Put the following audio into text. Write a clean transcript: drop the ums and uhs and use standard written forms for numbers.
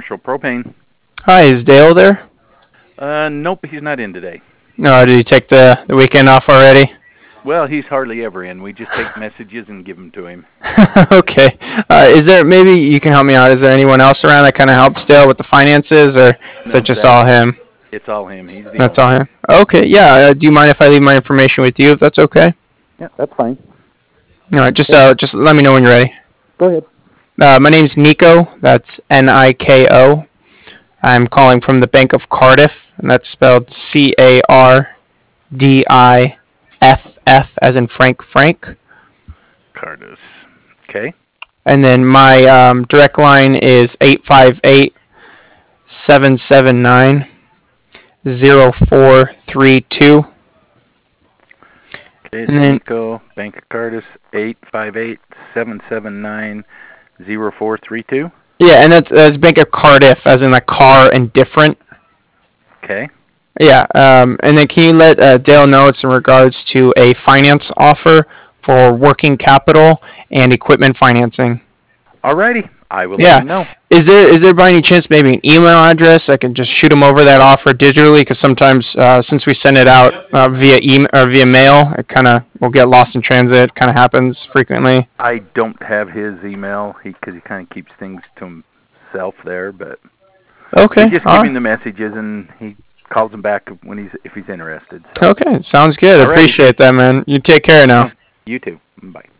Marshall Propane. Hi, is Dale there? Nope, he's not in today. No, did he take the weekend off already? Well, he's hardly ever in. We just take messages and give them to him. Okay. Is there, maybe you can help me out? Is there anyone else around that kind of helps Dale with the finances, or is No, that just all him? it's all him. He's the That's owner. all him. Okay, yeah. Do you mind if I leave my information with you, if that's okay? Yeah, that's fine. All right, just let me know when you're ready. Go ahead. My name's Nico. That's Niko. I'm calling from the Bank of Cardiff, and that's spelled Cardiff, as in Frank. Cardis. Okay. And then my direct line is 858-779-0432. Okay, And so then, Nico, Bank of Cardis, 858-779-0432. yeah, and that's Bank of Cardiff, as in the car and different. Okay. Yeah, and then can you let Dale know it's in regards to a finance offer for working capital and equipment financing? Alrighty. I will let Yeah. him know. Is there by any chance maybe an email address I can just shoot him over that offer digitally? Because sometimes since we send it out via email or via mail, it kind of will get lost in transit. Kind of happens frequently. I don't have his email because he kind of keeps things to himself there, but Okay. we just All give right. him the messages and he calls him back if he's interested. So. Okay. Sounds good. Alrighty. Appreciate that, man. You take care now. You too. Bye.